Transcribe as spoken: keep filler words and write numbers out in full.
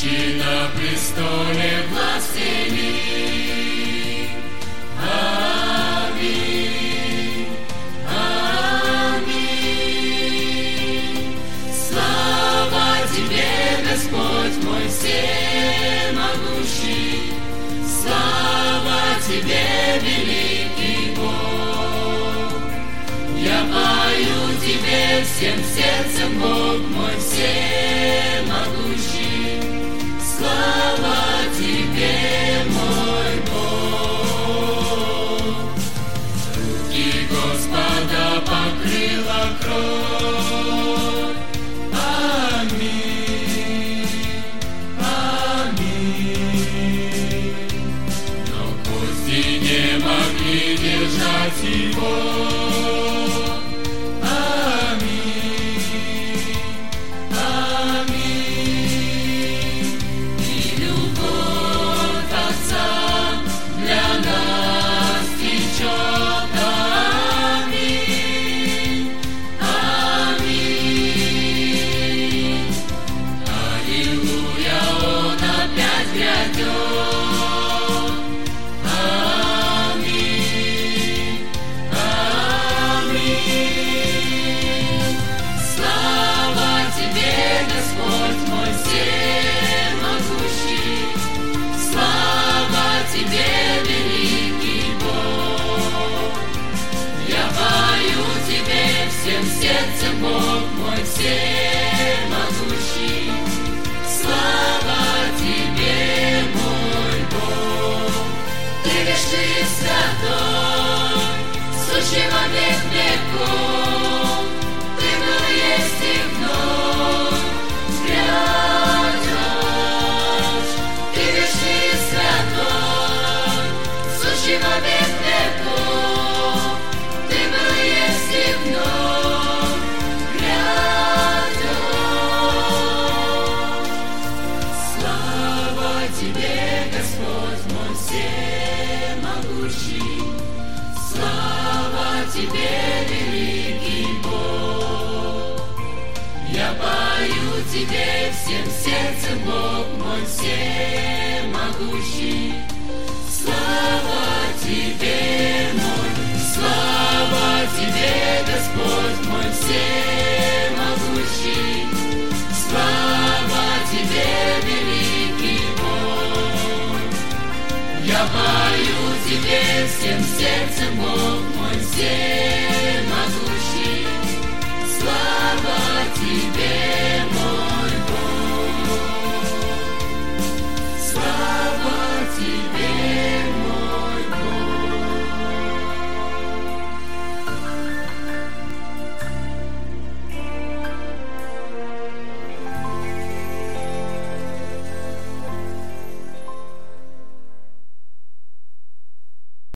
Живущий на престоле властелин. Аминь, аминь. Слава Тебе, Господь мой всемогущий, слава Тебе, великий Бог. Я пою Тебе всем сердцем, Бог мой всемогущий, слава Тебе, мой Бог. Руки Господа покрыла кровь. Аминь, аминь. Но кости не могли держать его. Всем сердцем, Бог мой всемогущий, слава Тебе, мой Бог. Ты вечный святой, сущий во век веков, Ты был, есть и вновь грядешь. Ты вечный святой, сущий во век веков, Ты был, есть и вновь. Тебе, великий Бог, я пою Тебе всем сердцем, Бог мой всемогущий, слава Тебе, мой, слава Тебе, Господь мой всемогущий, слава Тебе, великий Бог, я пою Тебе всем сердцем, Бог мой всемогущий.